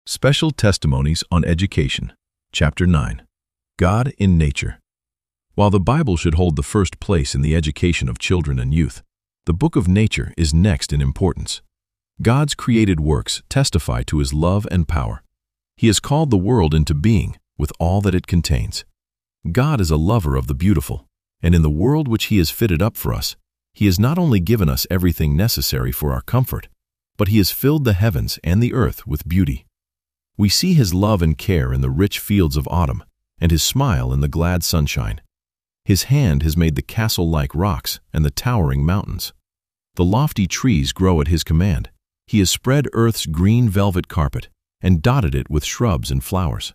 Special Testimonies on Education, Chapter 9, God in Nature. While the Bible should hold the first place in the education of children and youth, the book of nature is next in importance. God's created works testify to His love and power. He has called the world into being with all that it contains. God is a lover of the beautiful, and in the world which He has fitted up for us, He has not only given us everything necessary for our comfort, but He has filled the heavens and the earth with beauty. We see His love and care in the rich fields of autumn, and His smile in the glad sunshine. His hand has made the castle-like rocks and the towering mountains. The lofty trees grow at His command. He has spread earth's green velvet carpet and dotted it with shrubs and flowers.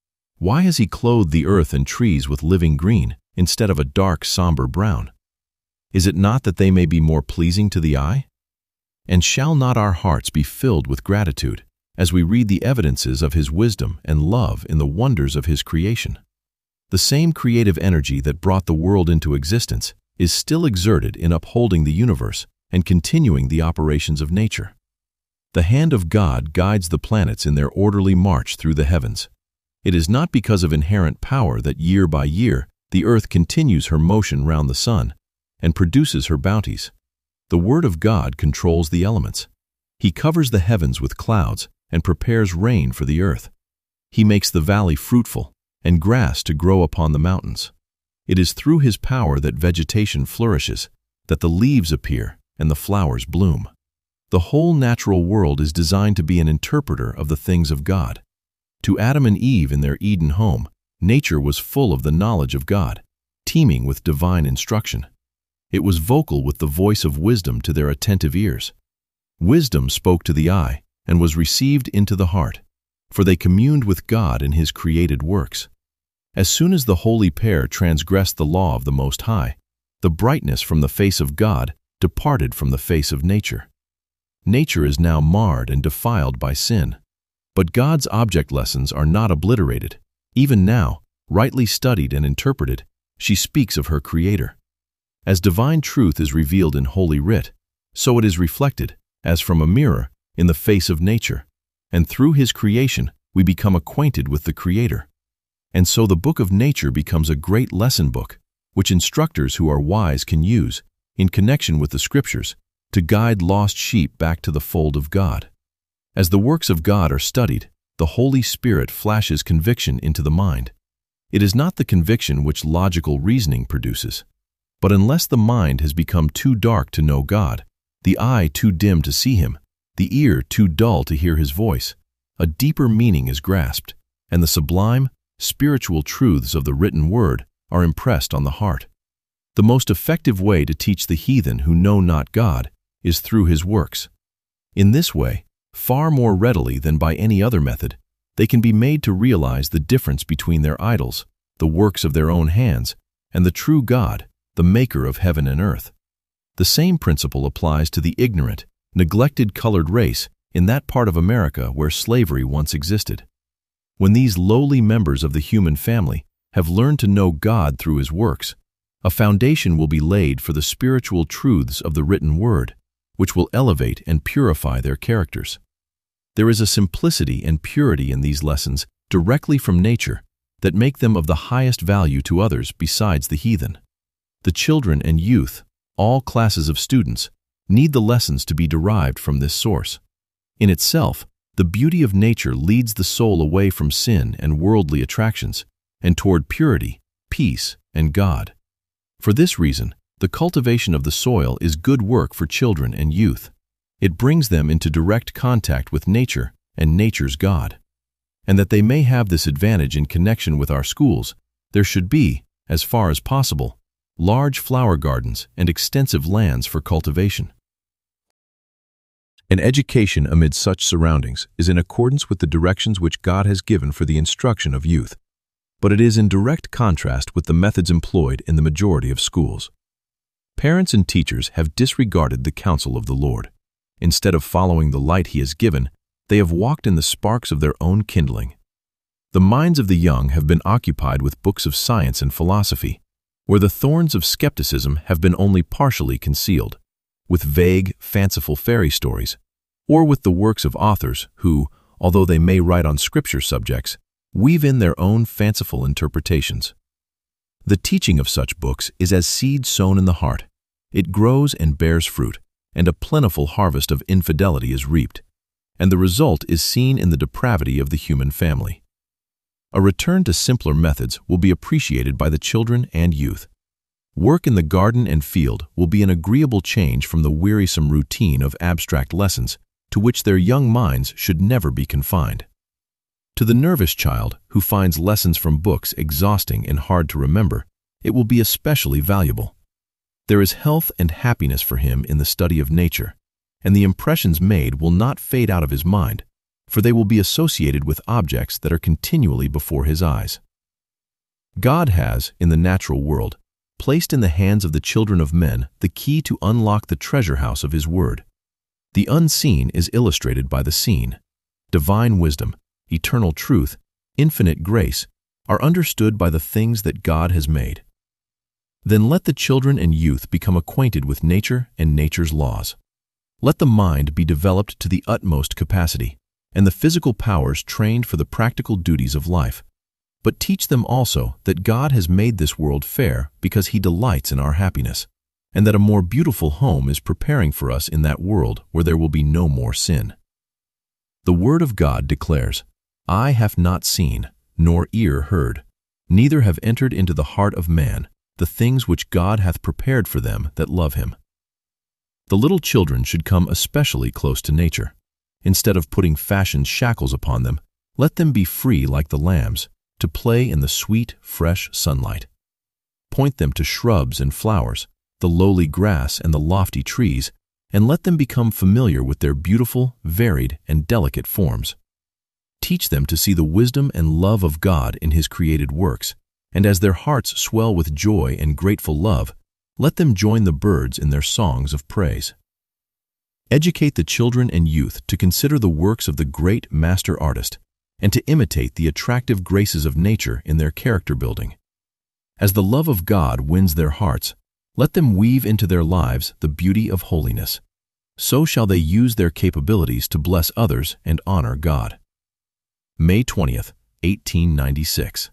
Why has He clothed the earth and trees with living green instead of a dark, somber brown? Is it not that they may be more pleasing to the eye? And shall not our hearts be filled with gratitude as we read the evidences of His wisdom and love in the wonders of His creation? The same creative energy that brought the world into existence is still exerted in upholding the universe and continuing the operations of nature. The hand of God guides the planets in their orderly march through the heavens. It is not because of inherent power that year by year the earth continues her motion round the sun and produces her bounties. The Word of God controls the elements. He covers the heavens with clouds and prepares rain for the earth. He makes the valley fruitful and grass to grow upon the mountains. It is through His power that vegetation flourishes, that the leaves appear and the flowers bloom. The whole natural world is designed to be an interpreter of the things of God. To Adam and Eve in their Eden home, nature was full of the knowledge of God, teeming with divine instruction. It was vocal with the voice of wisdom to their attentive ears. Wisdom spoke to the eye and was received into the heart, for they communed with God in His created works. As soon as the holy pair transgressed the law of the Most High, the brightness from the face of God departed from the face of nature. Nature is now marred and defiled by sin. But God's object lessons are not obliterated. Even now, rightly studied and interpreted, she speaks of her Creator. As divine truth is revealed in Holy Writ, so it is reflected, as from a mirror, in the face of nature, and through His creation we become acquainted with the Creator. And so the book of nature becomes a great lesson book, which instructors who are wise can use, in connection with the Scriptures, to guide lost sheep back to the fold of God. As the works of God are studied, the Holy Spirit flashes conviction into the mind. It is not the conviction which logical reasoning produces, but unless the mind has become too dark to know God, the eye too dim to see Him, the ear too dull to hear His voice, a deeper meaning is grasped, and the sublime, spiritual truths of the written Word are impressed on the heart. The most effective way to teach the heathen who know not God is through His works. In this way, far more readily than by any other method, they can be made to realize the difference between their idols, the works of their own hands, and the true God, the Maker of heaven and earth. The same principle applies to the ignorant, neglected colored race in that part of America where slavery once existed. When these lowly members of the human family have learned to know God through His works, a foundation will be laid for the spiritual truths of the written Word, which will elevate and purify their characters. There is a simplicity and purity in these lessons directly from nature that make them of the highest value to others besides the heathen. The children and youth, all classes of students, need the lessons to be derived from this source. In itself, the beauty of nature leads the soul away from sin and worldly attractions and toward purity, peace, and God. For this reason, the cultivation of the soil is good work for children and youth. It brings them into direct contact with nature and nature's God. And that they may have this advantage in connection with our schools, there should be, as far as possible, large flower gardens and extensive lands for cultivation. An education amid such surroundings is in accordance with the directions which God has given for the instruction of youth, but it is in direct contrast with the methods employed in the majority of schools. Parents and teachers have disregarded the counsel of the Lord. Instead of following the light He has given, they have walked in the sparks of their own kindling. The minds of the young have been occupied with books of science and philosophy, where the thorns of skepticism have been only partially concealed, with vague, fanciful fairy stories, or with the works of authors who, although they may write on scripture subjects, weave in their own fanciful interpretations. The teaching of such books is as seed sown in the heart. It grows and bears fruit, and a plentiful harvest of infidelity is reaped, and the result is seen in the depravity of the human family. A return to simpler methods will be appreciated by the children and youth. Work in the garden and field will be an agreeable change from the wearisome routine of abstract lessons to which their young minds should never be confined. To the nervous child who finds lessons from books exhausting and hard to remember, it will be especially valuable. There is health and happiness for him in the study of nature, and the impressions made will not fade out of his mind, for they will be associated with objects that are continually before his eyes. God has, in the natural world, placed in the hands of the children of men the key to unlock the treasure house of His Word. The unseen is illustrated by the seen. Divine wisdom, eternal truth, infinite grace are understood by the things that God has made. Then let the children and youth become acquainted with nature and nature's laws. Let the mind be developed to the utmost capacity, and the physical powers trained for the practical duties of life. But teach them also that God has made this world fair because He delights in our happiness, and that a more beautiful home is preparing for us in that world where there will be no more sin. The Word of God declares, "Eye hath not seen, nor ear heard, neither have entered into the heart of man the things which God hath prepared for them that love Him." The little children should come especially close to nature. Instead of putting fashion's shackles upon them, let them be free like the lambs, to play in the sweet, fresh sunlight. Point them to shrubs and flowers, the lowly grass and the lofty trees, and let them become familiar with their beautiful, varied, and delicate forms. Teach them to see the wisdom and love of God in His created works, and as their hearts swell with joy and grateful love, let them join the birds in their songs of praise. Educate the children and youth to consider the works of the great master artist and to imitate the attractive graces of nature in their character building. As the love of God wins their hearts, let them weave into their lives the beauty of holiness. So shall they use their capabilities to bless others and honor God. May 20th, 1896.